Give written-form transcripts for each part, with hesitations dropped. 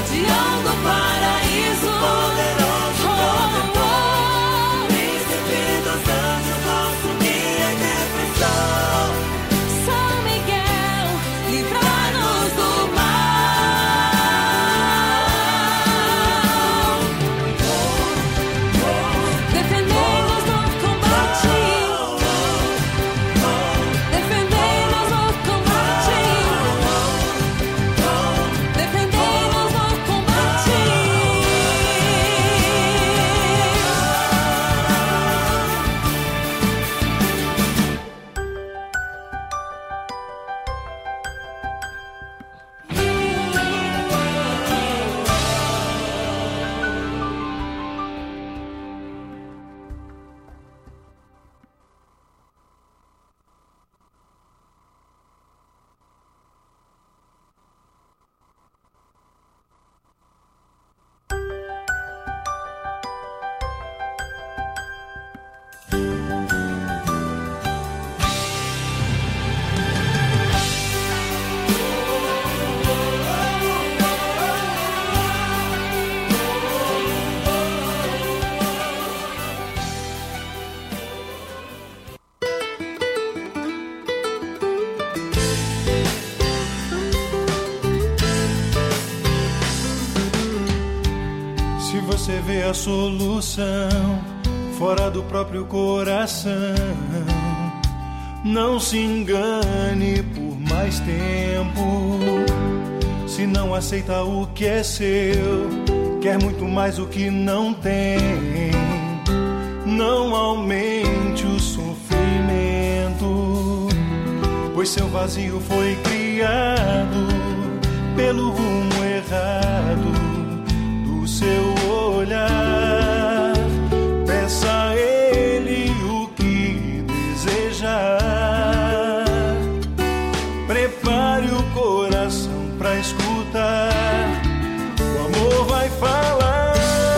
guardião do paraíso, poderoso protetor, príncipe dos anjos, nosso guia e defensor. São Miguel, livra-nos do mal. Defendei-nos no combate. Defendei-nos no combate. Defendei-nos no combate. Se você vê a solução fora do próprio coração, não se engane por mais tempo. Se não aceita o que é seu, quer muito mais o que não tem. Não aumente o sofrimento, pois seu vazio foi criado pelo rumo errado do seu olhar. Peça a Ele o que desejar. Prepare o coração pra escutar. O amor vai falar.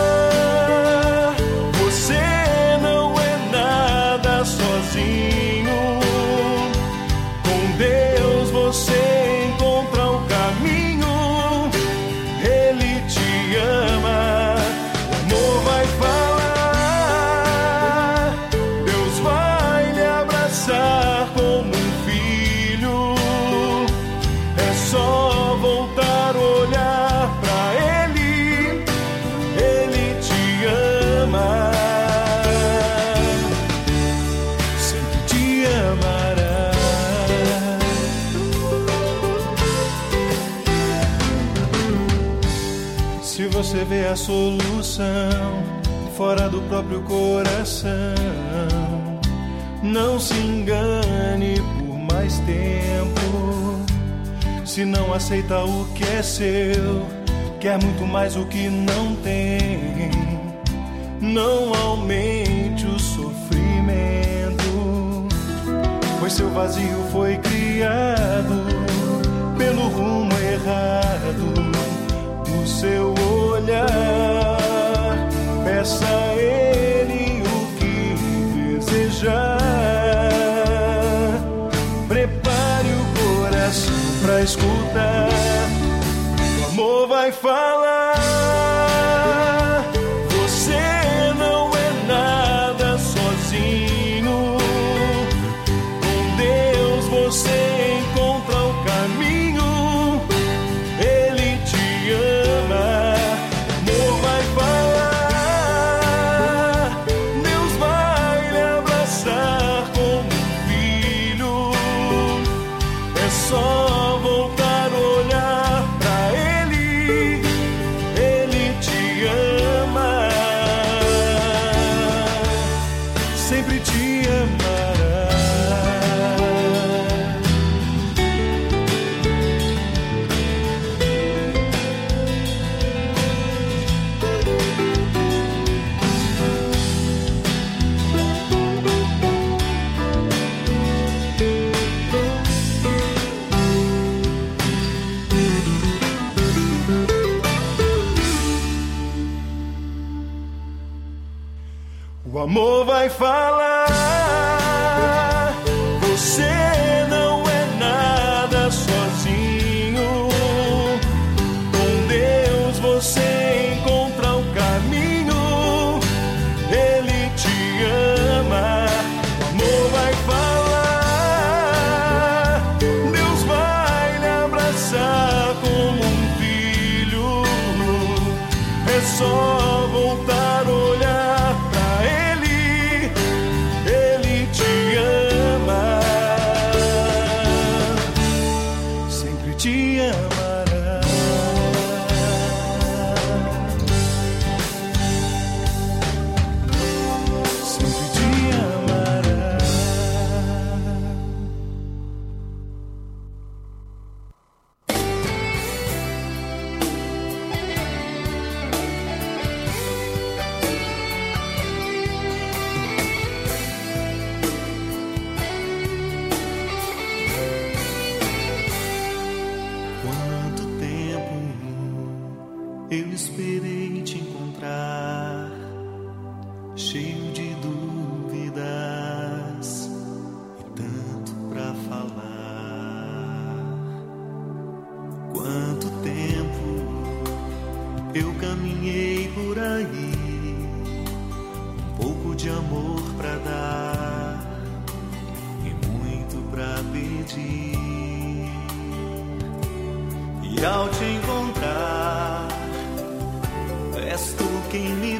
Você não é nada sozinho. Com Deus você encontra o caminho. Ele te ama. O amor vai falar. Deus vai lhe abraçar como um filho. É só voltar a olhar pra Ele. Ele te ama. Sempre te amará. Se você vê a solução fora do próprio coração, não se engane por mais tempo. Se não aceita o que é seu, quer muito mais o que não tem. Não aumente o sofrimento, pois seu vazio foi criado pelo rumo errado do seu olhar. Peça a Ele o que desejar. Prepare o coração pra escutar. O amor vai falar. Você não é nada sozinho. Com Deus você encontra o caminho. Ele te ama. O amor vai falar. Deus vai lhe abraçar como um filho. É só voltar a olhar pra Ele. Ele te ama. Sempre te amará. O amor vai falar. Você não é nada sozinho. Com Deus só voltar a olhar pra Ele, Ele te ama, sempre te amará. Sempre te amará. Quanto tempo eu esperei te encontrar, cheio de dúvidas e tanto pra falar. Quanto tempo eu caminhei por aí, um pouco de amor pra dar e muito pra pedir. E ao te encontrar, és tu quem me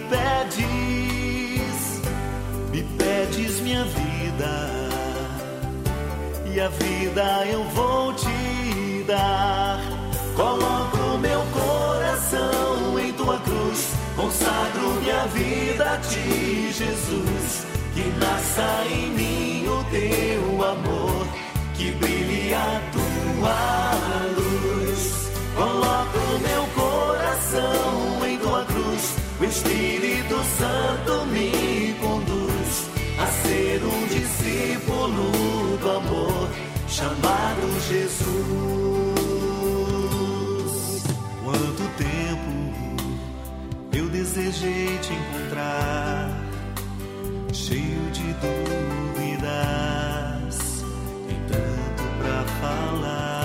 pedes minha vida, e a vida eu vou te dar. Coloco meu coração em tua cruz, consagro minha vida a ti, Jesus. Que nasça em mim o teu amor, que brilhe a tua luz. Coloco meu coração em tua cruz, o Espírito Santo me conduz a ser um discípulo do amor, chamado Jesus. Quanto tempo eu desejei te encontrar, cheio de dúvidas e tanto pra falar.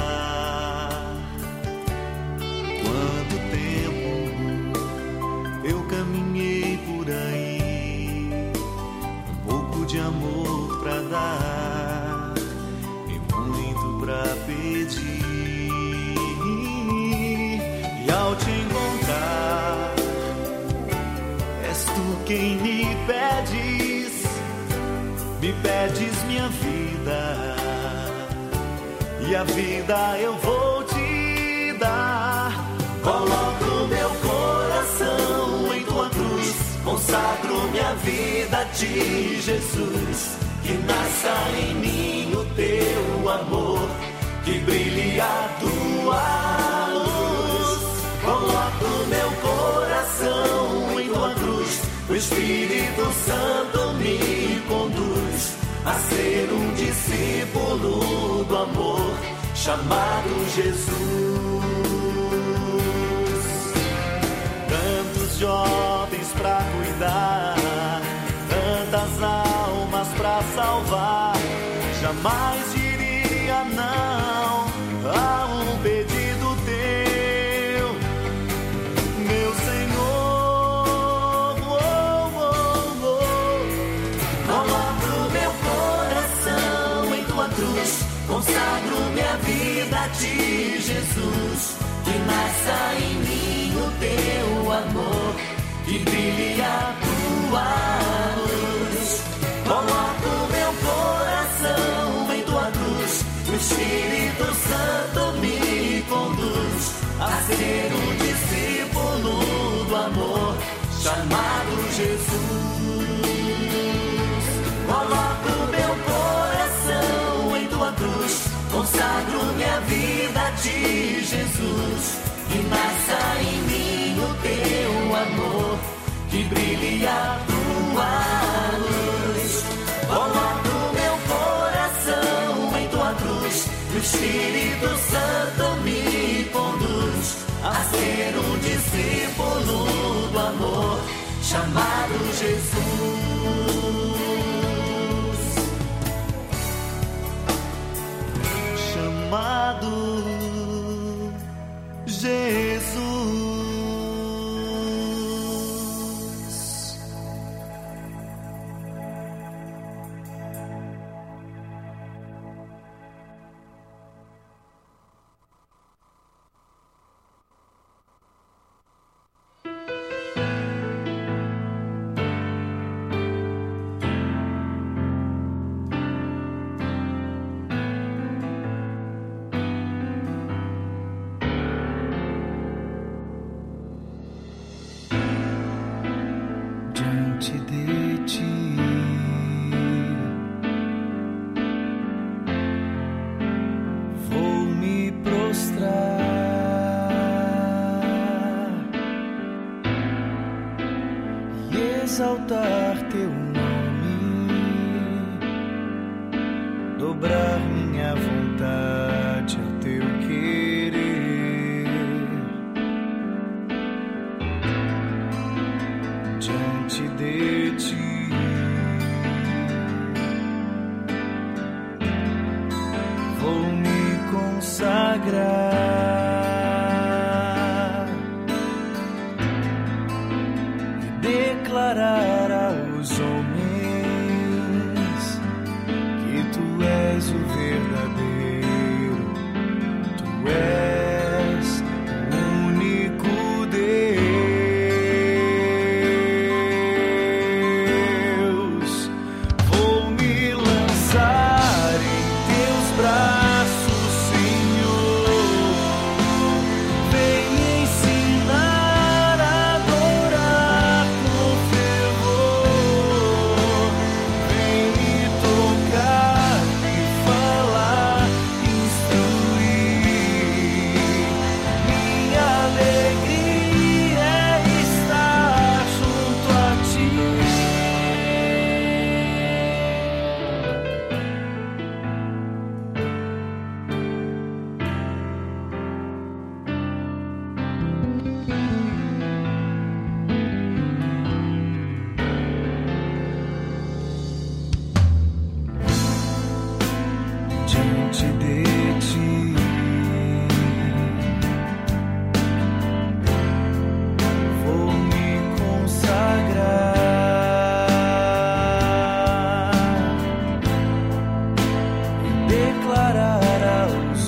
Quanto tempo eu caminhei por aí, um pouco de amor pra dar e muito pra pedir. E ao te encontrar, és tu quem me pedes minha vida, e a vida eu vou te dar. Coloco meu coração em tua cruz, consagro minha vida a ti, Jesus. Que nasça em mim o teu amor, que brilhe a tua luz. Coloco meu coração em tua cruz, o Espírito Santo me conduz a ser um discípulo do amor, chamado Jesus. Tantos jovens pra cuidar, tantas almas pra salvar, jamais diria não a um pedido teu, meu Senhor. Coloco meu coração em tua cruz, consagro minha vida a ti, Jesus. Que nasça em mim o teu amor, que brilhe a tua luz. Coloco meu coração em tua cruz, o Espírito Santo me conduz a ser um discípulo do amor, chamado Jesus. Coloco meu coração em tua cruz, consagro minha vida a ti, Jesus. Que nasça em mim o teu amor, que brilhe a tua luz. Coloco meu coração em tua cruz, o Espírito Santo me conduz a ser um discípulo do amor, chamado Jesus. Chamado Jesus. diante de ti. Vou me prostrar e exaltar teu nome, dobrar minha vontade ao teu querer. Diante de ti, vou me consagrar e declarar aos homens que tu és o verdadeiro, tu és o único Deus. Vou me lançar em teus braços, Senhor. Vem ensinar a adorar com fervor. Vem me tocar, me falar, instruir. Minha alegria é estar junto a ti. Diante de ti, vou me consagrar e declarar aos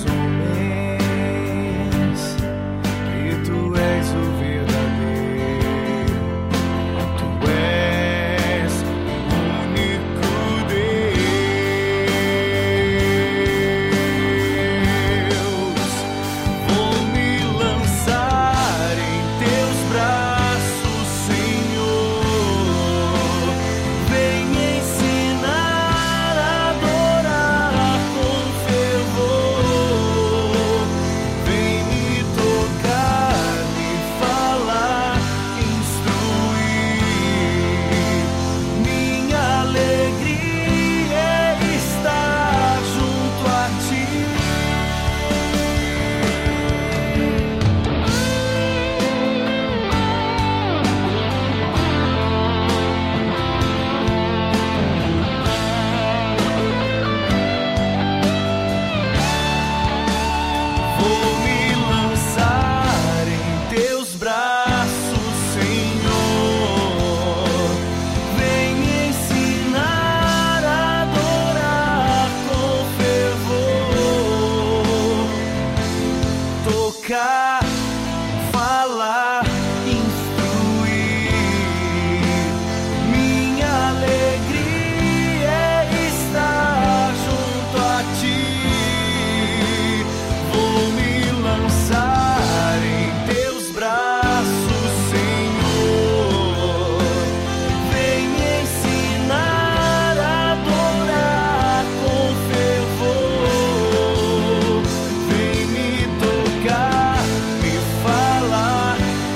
homens que tu és o verdadeiro, tu és o único Deus. Vou me lançar em teus braços, Senhor. Vem ensinar a adorar com fervor. Vem me tocar, me falar, instruir. Minha alegria é estar junto a ti. Vou me lançar em teus braços, Senhor. Vem ensinar a adorar com fervor. Tocar, falar, instruir. Minha alegria é estar junto a ti. Vou me lançar em teus braços, Senhor. Vem ensinar a adorar com fervor. Vem me tocar, me falar,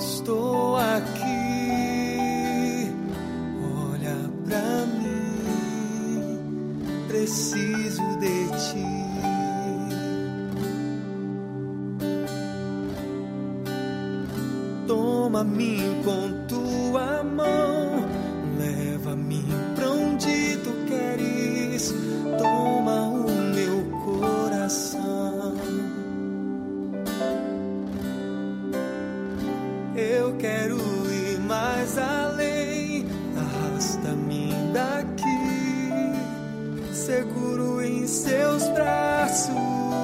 Estou aqui, olha pra mim, preciso de ti. Toma-me com tua mão, leva-me pra onde tu queres, toma o meu coração. Eu quero ir mais além, arrasta-me daqui, seguro em seus braços.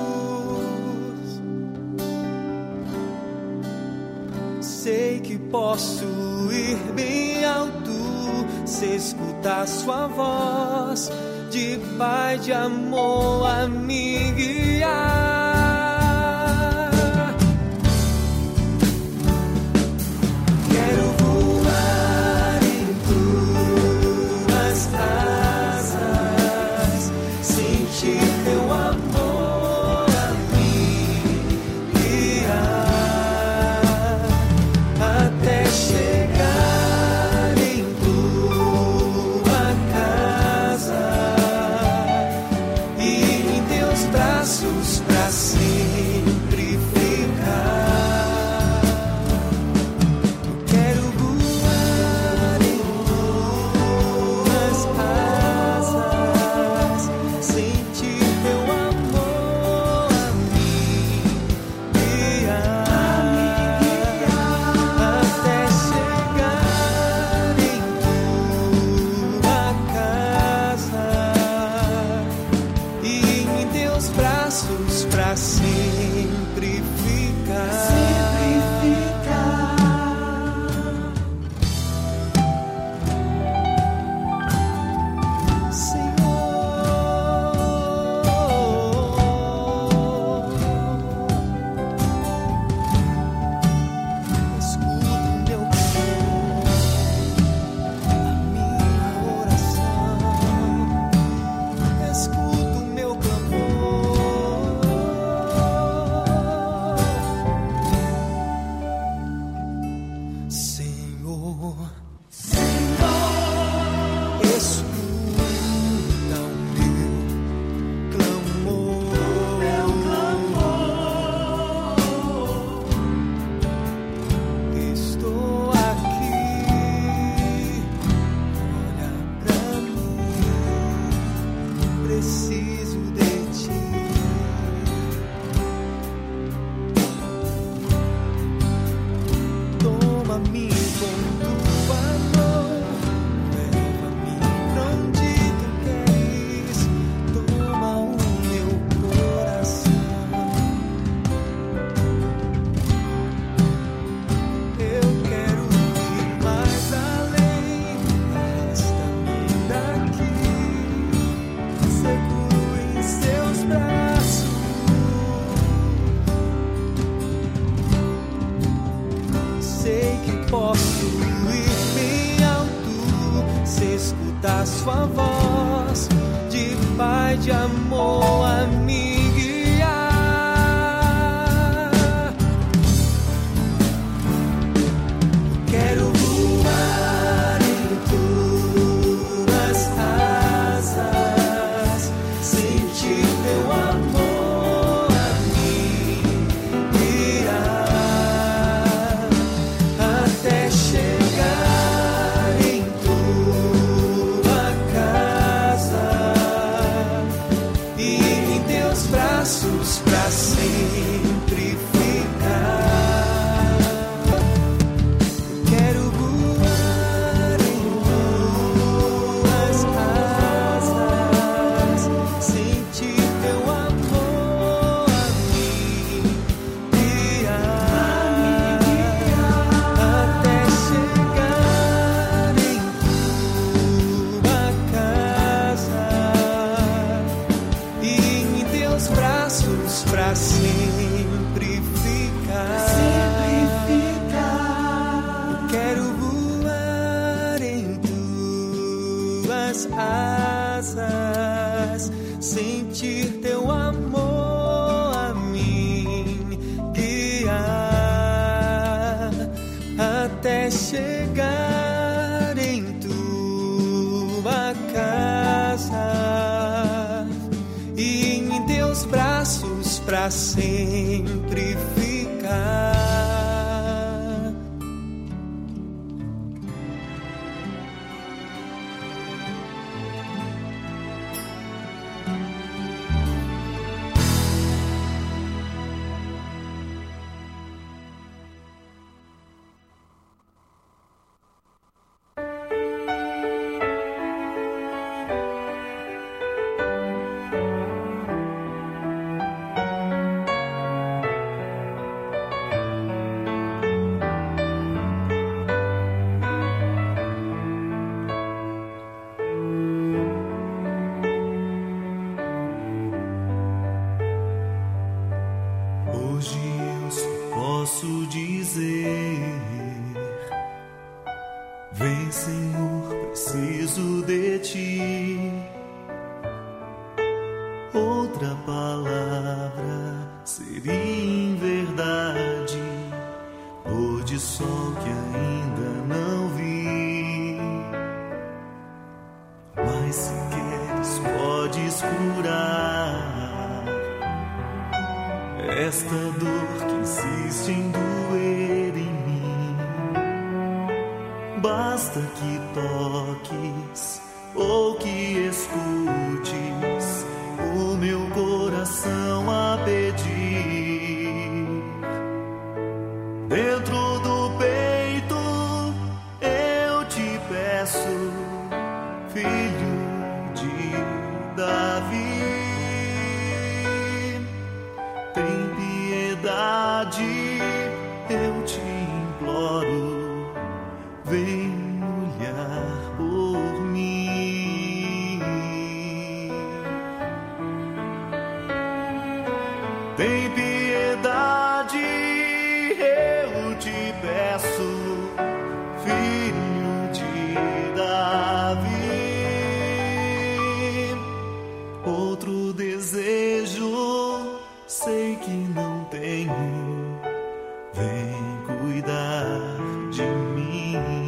Sei que posso ir bem alto, se escutar sua voz de paz, de amor a me guiar. Sua voz de paz, de amor a me guiar. Quero voar em tuas asas, sentir teu amor a me guiar, até chegar em tua casa e em chegar em tua casa e em teus braços pra sempre ficar. Vem, Senhor, preciso de ti. Outra palavra seria em verdade pôr de sol que ainda não vi. Mas se queres, podes curar esta dor que insiste em doer em mim. Basta que toques ou que escutes o meu coração a pedir. Dentro do peito eu te peço, filho de Davi, tem piedade, eu te imploro. Vem olhar por mim. Tem piedade, eu te peço, filho de Davi. Outro desejo, sei que não tenho. Vem cuidar de mim.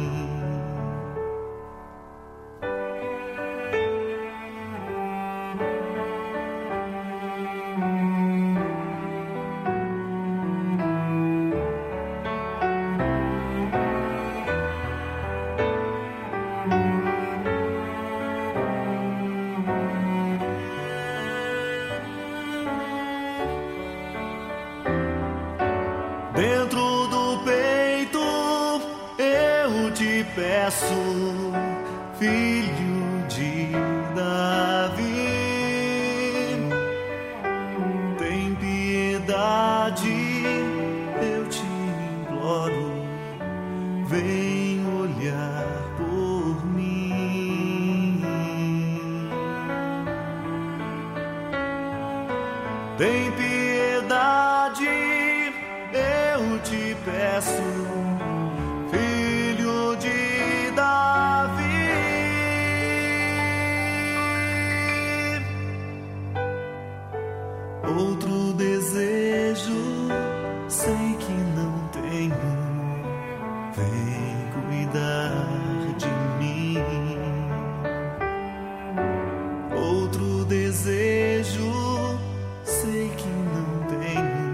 Dentro do peito eu te peço, filho de Davi, tem piedade, eu te imploro, vem olhar por mim. Tem piedade, eu te peço, filho de Davi. Outro desejo, sei que não tenho. Vem cuidar de mim. Outro desejo, sei que não tenho.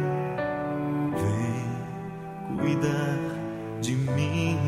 Cuidar de mim.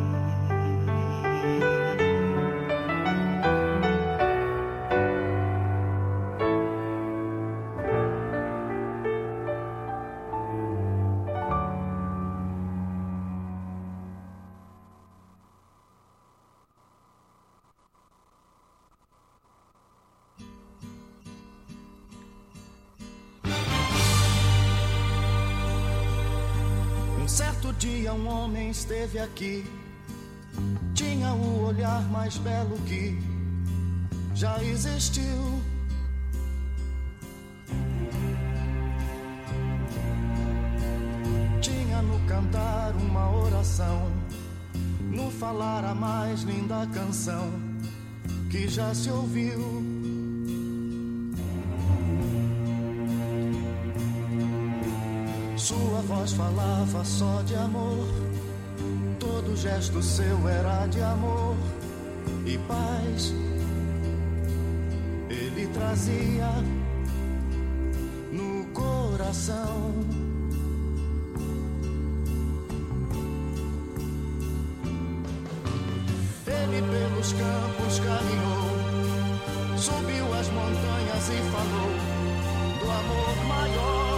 Um certo dia um homem esteve aqui, tinha o olhar mais belo que já existiu. Tinha no cantar uma oração, no falar a mais linda canção que já se ouviu. Sua voz falava só de amor, todo gesto seu era de amor e paz. Ele trazia no coração. Ele pelos campos caminhou, subiu as montanhas e falou do amor maior.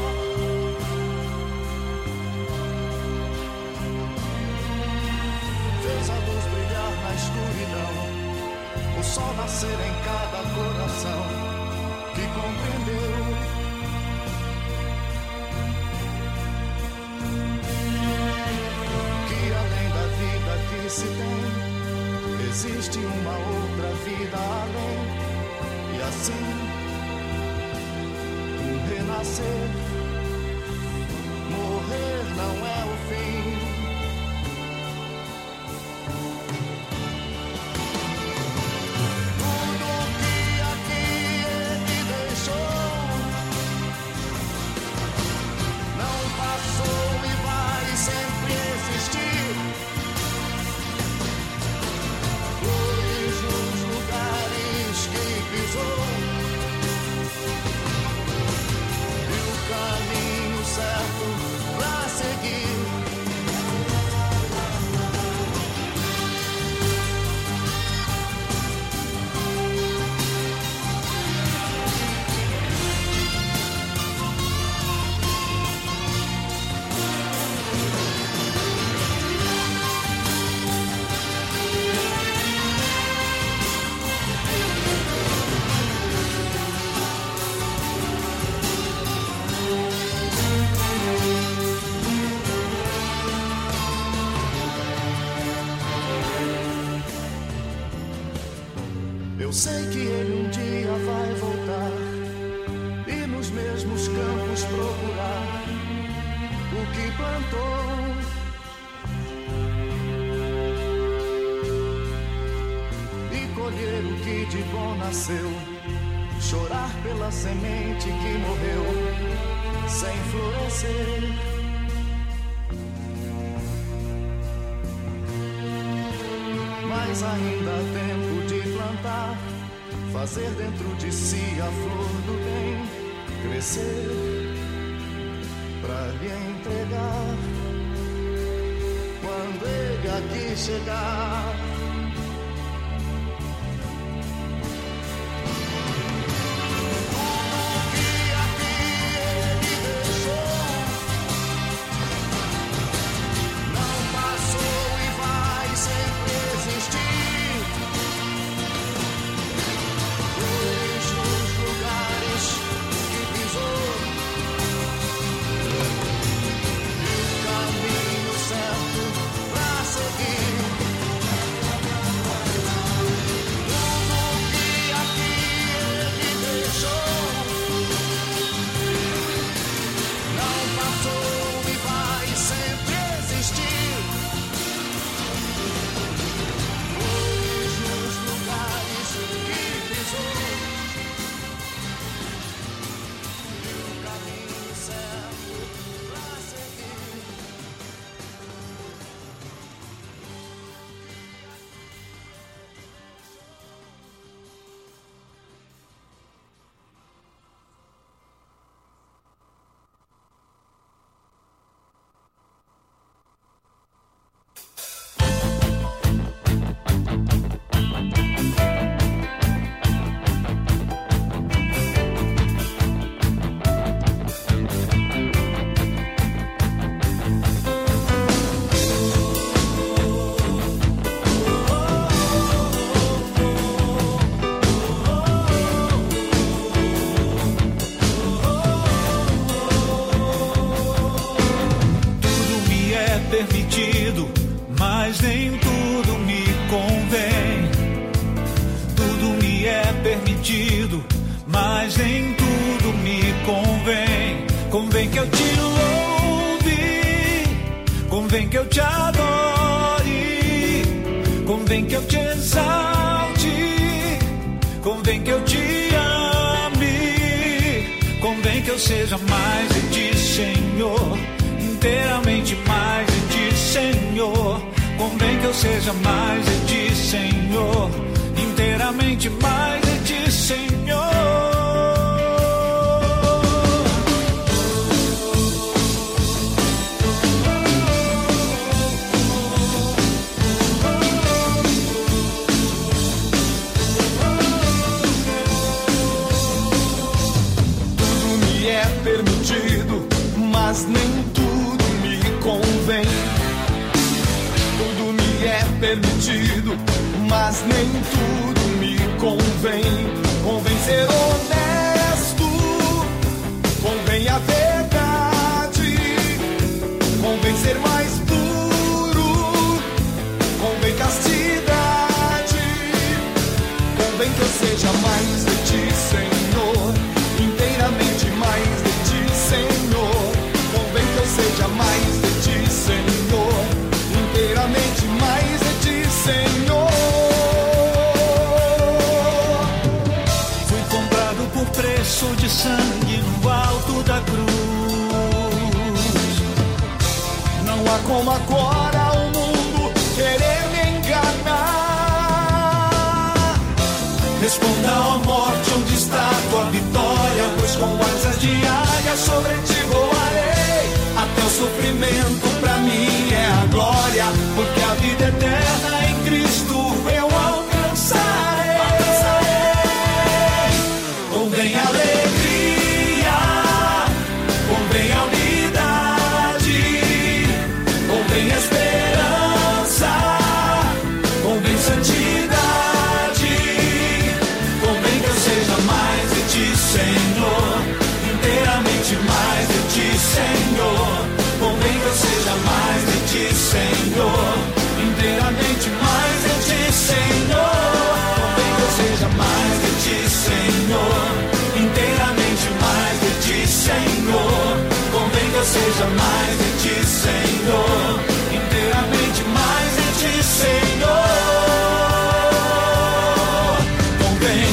Fez a luz brilhar na escuridão, o sol nascer em cada coração que compreendeu. Que além da vida que se tem, existe uma outra vida além. E assim, renascer, morrer não é o fim. Tudo que aqui ele deixou não passou e vai sempre existir. Flores nos lugares que pisou e o caminho certo pra seguir. Eu sei que ele um dia vai voltar e nos mesmos campos procurar o que plantou. E colher o que de bom nasceu, chorar pela semente que morreu sem florescer. Mas ainda há tempo de plantar, fazer dentro de si a flor do bem crescer, pra lhe entregar quando ele aqui chegar. Tudo que aqui ele deixou não passou e vai sempre existir. Flores nos lugares que pisou e o caminho certo pra seguir. Tudo que aqui ele deixou não passou e vai sempre existir. Flores nos lugares que pisou e o caminho certo pra seguir. Tudo me é permitido, mas nem tudo me convém. Tudo me é permitido, mas nem tudo me convém. Convém que eu te louve, convém que eu te adore, convém que eu te exalte, convém que eu te ame, convém que eu seja mais de ti, Senhor, inteiramente mais de ti, Senhor. seja mais de ti, Senhor, inteiramente mais de ti, Senhor. Permitido, mas nem tudo me convém. Tudo me é permitido, mas nem tudo me convém. Convém ser honesto, convém a verdade, convém ser mais puro, convém castidade, convém que eu seja mais de ti, Senhor, inteiramente mais de ti, Senhor. Convém que eu seja mais de ti, Senhor, inteiramente mais de ti, Senhor. Fui comprado por preço de sangue no alto da cruz. Não há como agora o mundo querer me enganar. Responda, ó morte, onde está tua vitória? Pois com asas de águia sobre ti voarei. Até o sofrimento pra mim é a glória, porque a vida eterna em Cristo eu alcançarei. Convém alegria, convém a unidade, convém esperança, convém santidade. Convém que eu seja mais de ti, Senhor, inteiramente mais de ti, Senhor. Convém que eu seja mais de ti, Senhor, inteiramente mais de ti, Senhor. Convém que eu seja mais de ti, Senhor, inteiramente mais de ti, Senhor. Convém que eu seja mais de ti, Senhor, inteiramente mais de ti, Senhor. Convém.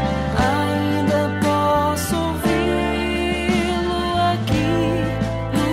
Ainda posso ouvi-lo aqui no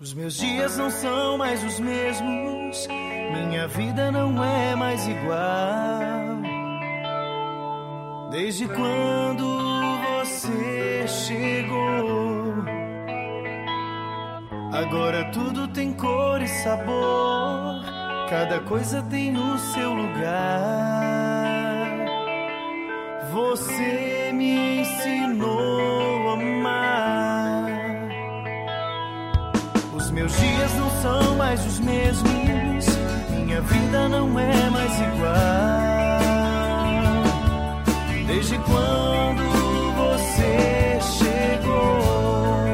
Os meus dias não são mais os mesmos, minha vida não é mais igual. Desde quando você chegou, agora tudo tem cor e sabor, cada coisa tem o seu lugar. Você me ensinou a amar. Os meus dias não são mais os mesmos, minha vida não é mais igual. Desde quando você chegou,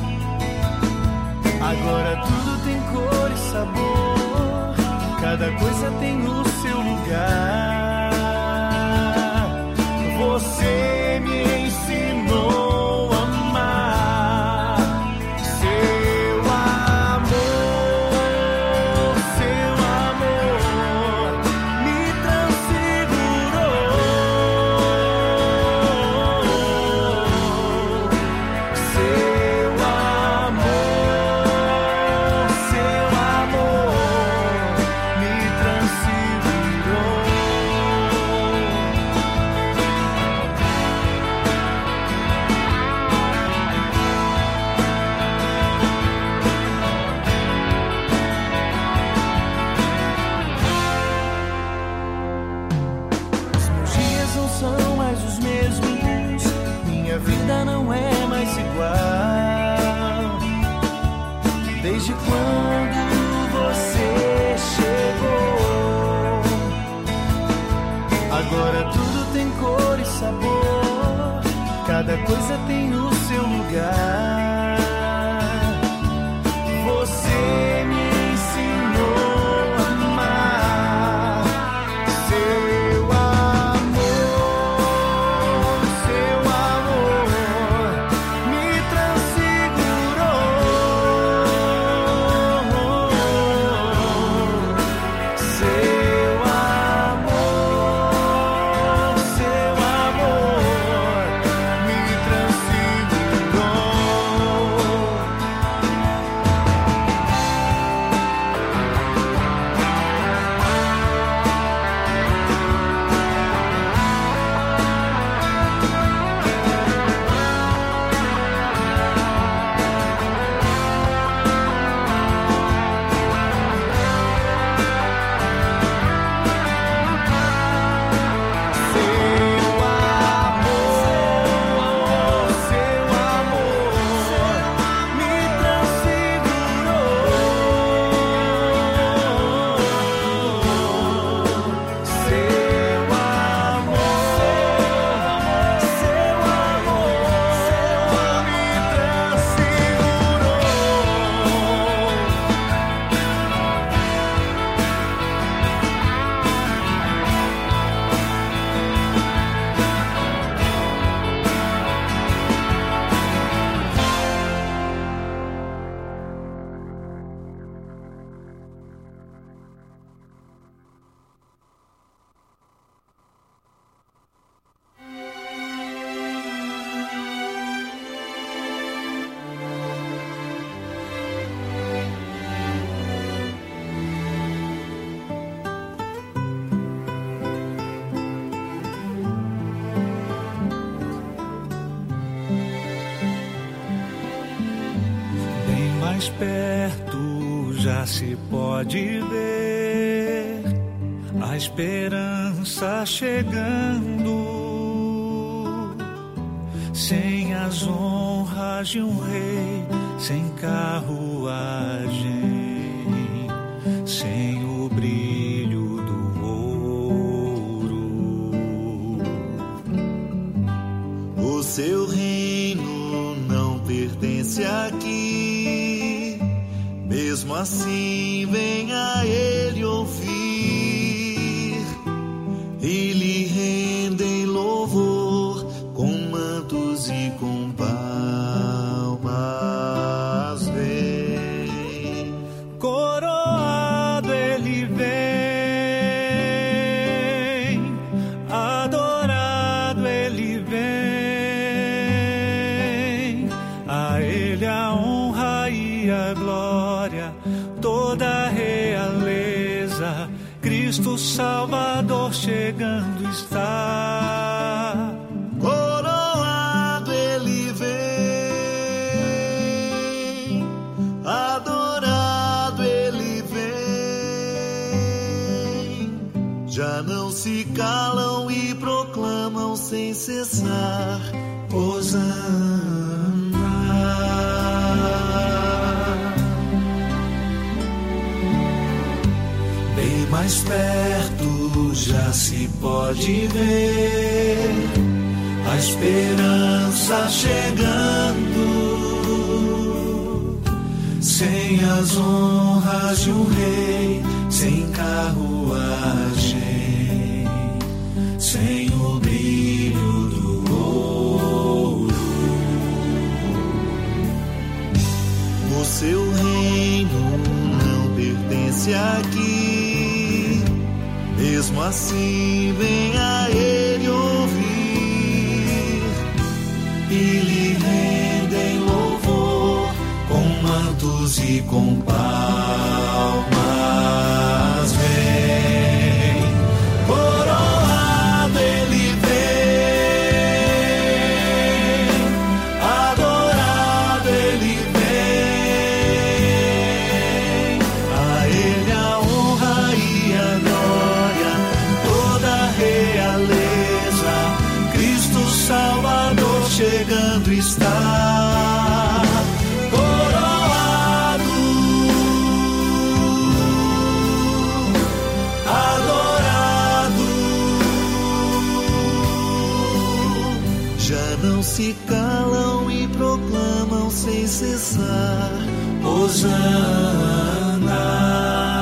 agora tudo tem cor e sabor, cada coisa tem o seu lugar. Você me ensinou a amar. Seu amor me transfigurou. Seu amor me transfigurou. Os meus dias não são mais os mesmos, minha vida não é mais igual. Desde quando você chegou, agora tudo tem cor e sabor, cada coisa tem o seu lugar. Você me ensinou a amar. Seu amor me transfigurou. Seu amor me transfigurou. Seu amor me transfigurou. Seu amor me Bem mais perto já se pode ver a esperança chegando, sem as honras de um rei, sem carruagem, sem o brilho do ouro. O seu reino não pertence aqui, mesmo assim venha ele ouvir e lhe rendem louvor com mantos e com palmas. Vem, Coroado ele vem, adorado ele vem, a ele a honra e e a glória, toda a realeza, Cristo Salvador chegando está. Coroado ele vem, adorado ele vem. Já não se calam e proclamam sem cessar: Hosana. Bem mais perto já se pode ver a esperança chegando, sem as honras de um rei, sem carruagem, sem o brilho do ouro. O seu reino não pertence aqui, mesmo assim venha ele ouvir e lhe rendem louvor com mantos e com palmas. Vem, coroado ele vem, adorado ele vem. A ele a honra e a glória, toda a realeza, Cristo Salvador chegando está. Coroado, adorado, já não se calam e proclamam sem cessar: Hosana.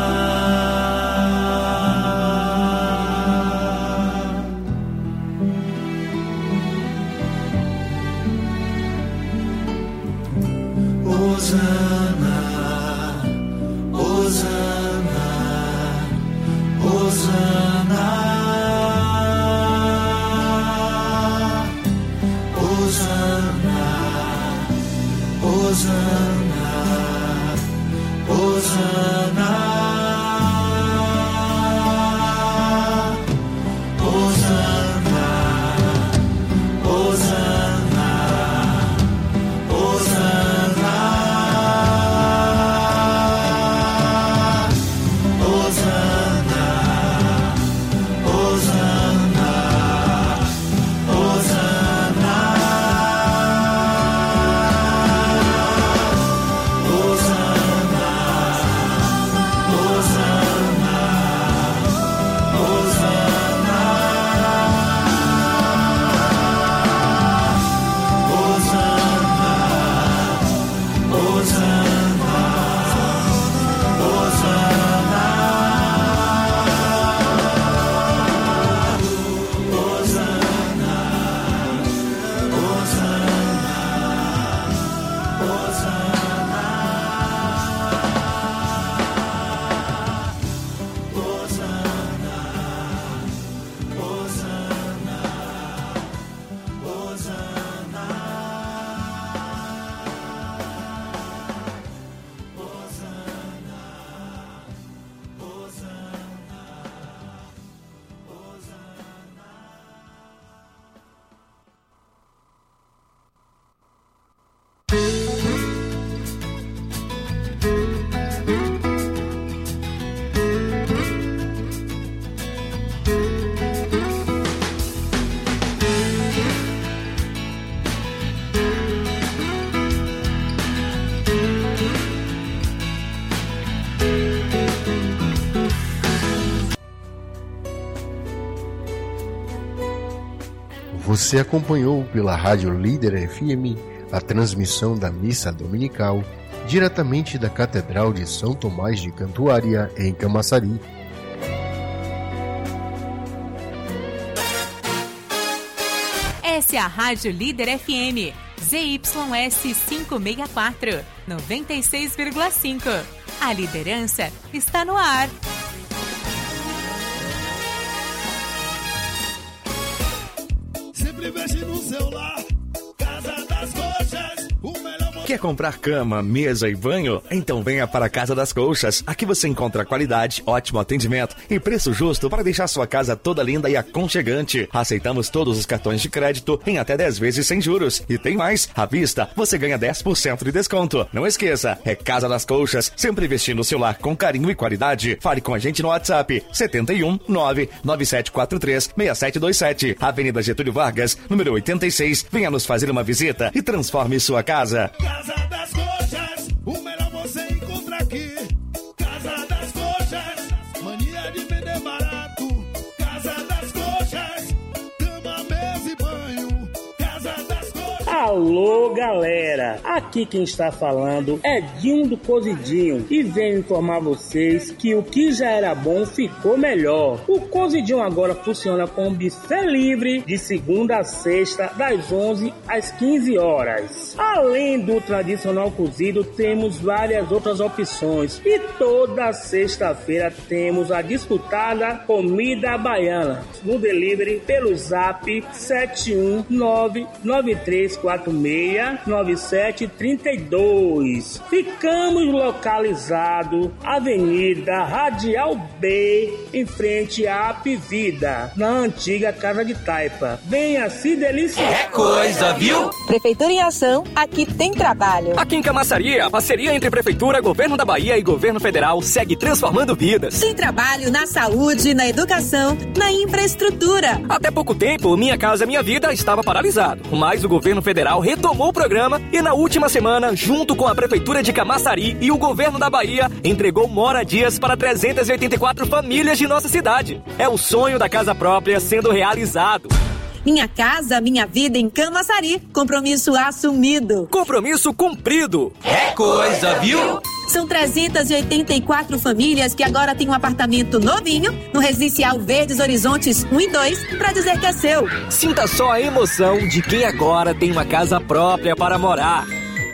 Hosana, Hosana, Hosana, Hosana, Hosana, Hosana, Hosana, Hosana, Hosana. Você acompanhou pela Rádio Líder FM a transmissão da Missa Dominical, diretamente da Catedral de São Tomás de Cantuária, em Camaçari. Essa é a Rádio Líder FM, ZYS 564, 96,5. A liderança está no ar. Sempre investe no celular, Casa das Coxas, o melhor. Quer comprar cama, mesa e banho? Então venha para a Casa das Colchas. Aqui você encontra qualidade, ótimo atendimento e preço justo para deixar sua casa toda linda e aconchegante. Aceitamos todos os cartões de crédito em até 10 vezes sem juros. E tem mais, à vista você ganha 10% de desconto. Não esqueça, é Casa das Colchas, sempre vestindo o seu lar com carinho e qualidade. Fale com a gente no WhatsApp 71 99743 6727, Avenida Getúlio Vargas, número 86. Venha nos fazer uma visita e transforme sua casa. Casa das Coxas, o melhor você encontra aqui. Casa das Coxas, mania de vender barato. Casa das Coxas, cama, mesa e banho. Casa das Coxas. Alô, galera, aqui quem está falando é Dinho do Cozidinho e venho informar vocês que o que já era bom ficou melhor. O Cozidinho agora funciona com buffet livre de segunda a sexta, das 11 às 15 horas. Além do tradicional cozido, temos várias outras opções e toda sexta-feira temos a disputada comida baiana no delivery pelo zap 71993469732. Ficamos localizados Avenida Radial B, em frente à Apivida, na antiga Casa de Taipa. Venha se deliciar. É coisa, viu? Prefeitura em Ação, aqui tem trabalho. Aqui em Camaçari, a parceria entre Prefeitura, Governo da Bahia e Governo Federal segue transformando vidas. Tem trabalho na saúde, na educação, na infraestrutura. Até pouco tempo, Minha Casa Minha Vida estava paralisado, mas o Governo Federal retomou o programa e na última semana, junto com a Prefeitura de Camaçari e o Governo da Bahia, entregou moradias para 384 famílias de nossa cidade. É o sonho da casa própria sendo realizado. Minha Casa Minha Vida em Camaçari. Compromisso assumido. Compromisso cumprido. É coisa, viu? São 384 famílias que agora têm um apartamento novinho no Residencial Verdes Horizontes 1 e 2 para dizer que é seu. Sinta só a emoção de quem agora tem uma casa própria para morar.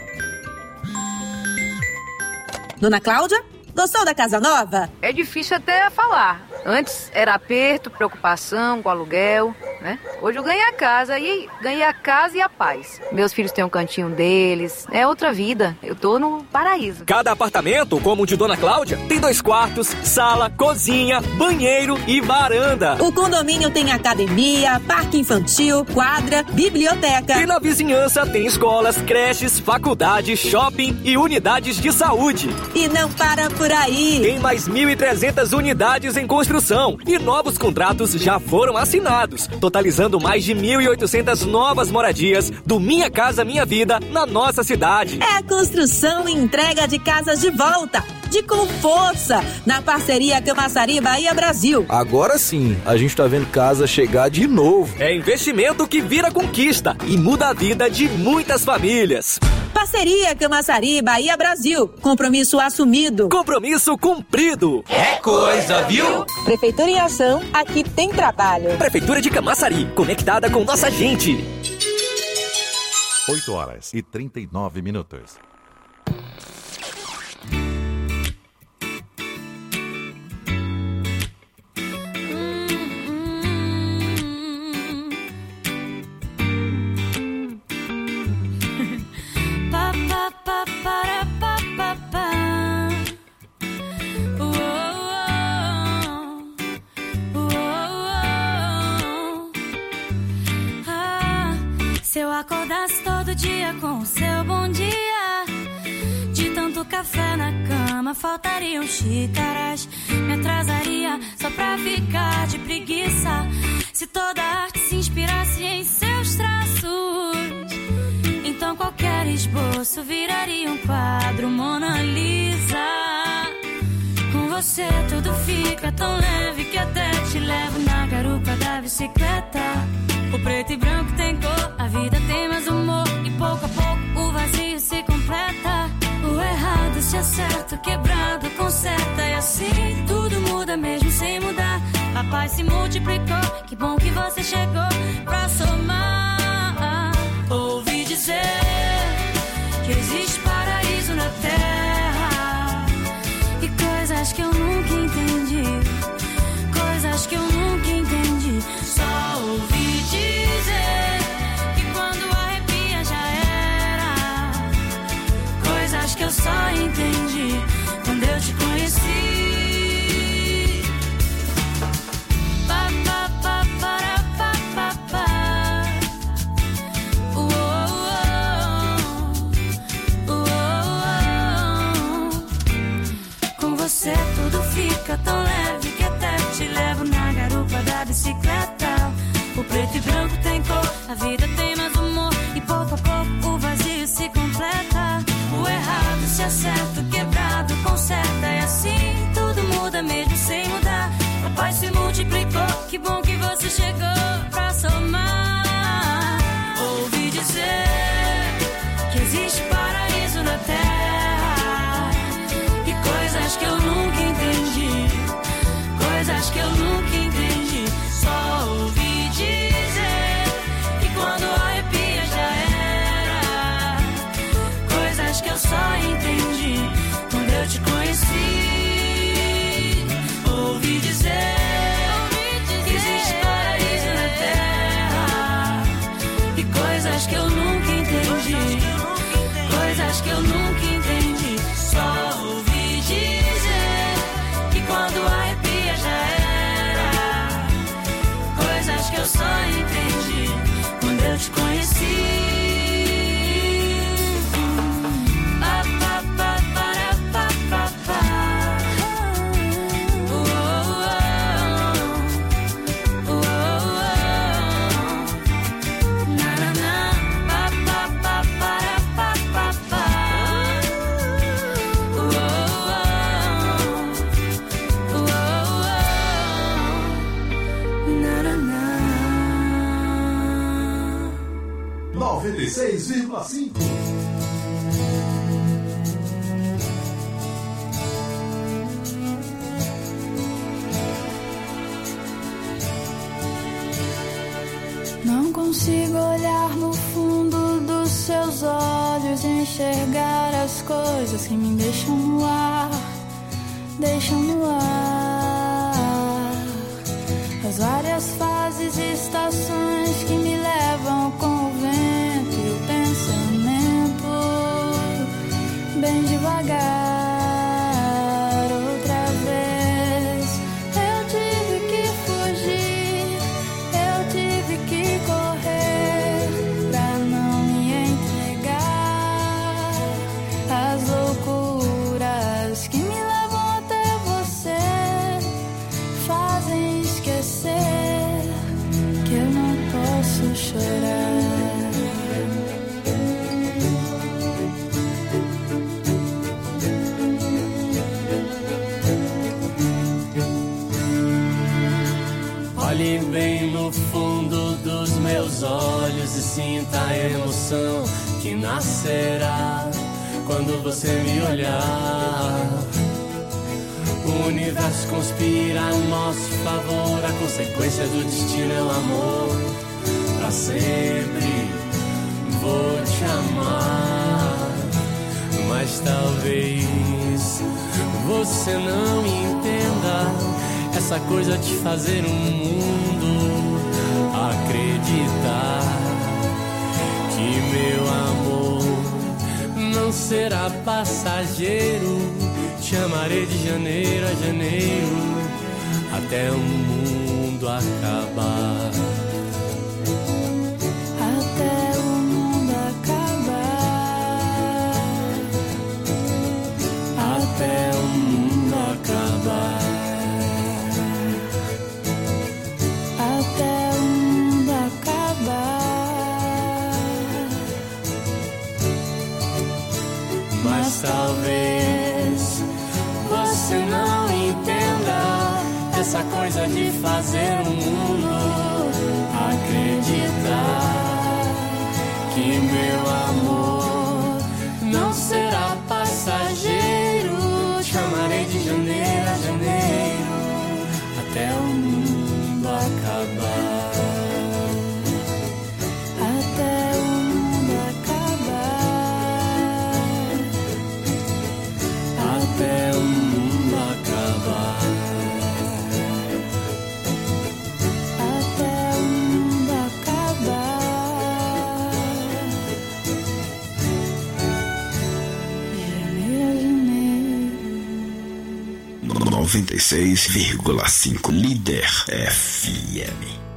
Dona Cláudia, gostou da casa nova? É difícil até falar. Antes era aperto, preocupação com aluguel, né? Hoje eu ganhei a casa e a paz. Meus filhos têm um cantinho deles, é outra vida. Eu tô no paraíso. Cada apartamento, como o de Dona Cláudia, tem 2 quartos, sala, cozinha, banheiro e varanda. O condomínio tem academia, parque infantil, quadra, biblioteca. E na vizinhança tem escolas, creches, faculdades, shopping e unidades de saúde. E não para por aí. Tem mais 1.300 unidades em construção e novos contratos já foram assinados, totalizando mais de 1.800 novas moradias do Minha Casa Minha Vida na nossa cidade. É a construção e entrega de casas de volta, com força, na parceria Camaçari Bahia Brasil. Agora sim, a gente tá vendo casa chegar de novo. É investimento que vira conquista e muda a vida de muitas famílias. Parceria Camaçari Bahia Brasil. Compromisso assumido. Compromisso cumprido. É coisa, viu? Prefeitura em Ação, aqui tem trabalho. Prefeitura de Camaçari, conectada com nossa gente. 8h39. Se eu acordasse todo dia com o seu bom dia, de tanto café na cama faltariam xícaras. Me atrasaria só pra ficar de preguiça. Se toda arte se inspirasse em seus traços, então qualquer esboço viraria um quadro Mona Lisa. Com você tudo fica tão leve que até te levo na garupa da bicicleta. O preto e branco tem cor, a vida tem mais humor, e pouco a pouco o vazio se completa. O errado se acerta, o quebrado conserta, e assim tudo muda mesmo sem mudar. A paz se multiplicou, que bom que você chegou pra somar. Ouvi dizer que existe paraíso na terra, e coisas que eu nunca entendi, coisas que eu nunca entendi. Só ouvi dizer que quando arrepia já era, eu só entendi quando eu te conheci. Com você tudo fica tão leve que até te levo na garupa da bicicleta. O preto e branco tem cor, a vida tem mais humor, e pouco a pouco o vazio se completa. O errado se acerta, o quebrado conserta, e assim tudo muda mesmo sem mudar. A paz se multiplicou, que bom que você chegou pra somar. Ouvi dizer que existe paraíso na terra, e coisas que eu nunca entendi, coisas que eu nunca entendi. Só ouvi dizer que quando arrepia já era, coisas que eu só entendi quando eu te conheci. Ouvi dizer que existe paraíso na terra, e coisas que eu nunca entendi, coisas que eu nunca entendi. Só ouvi dizer que quando arrepia já era, coisas que eu só entendi quando eu te conheci. Não consigo olhar no fundo dos seus olhos e enxergar as coisas que me deixam no ar, deixam no ar. As várias fases e estações que me levam com o vento e o pensamento bem devagar. Outra vez eu tive que fugir, eu tive que correr pra não me entregar às loucuras que me levam até você, fazem esquecer que eu não posso chorar. Olhe bem no fundo dos meus olhos e sinta a emoção que nascerá quando você me olhar. O universo conspira a nosso favor, a consequência do destino é o amor. Pra sempre vou te amar, mas talvez você não entenda essa coisa de fazer um mundo acreditar que meu amor não será passageiro. Te amarei de janeiro a janeiro até o mundo acabar. Até o mundo acabar. Até o mundo acabar. Até o mundo acabar. Mas talvez você não entenda essa coisa de fazer o mundo acreditar que meu amor não será passageiro. Te amarei de janeiro a janeiro até o mundo acabar. Até o mundo acabar. Até o mundo acabar. Até o mundo acabar. 96,5 Líder FM.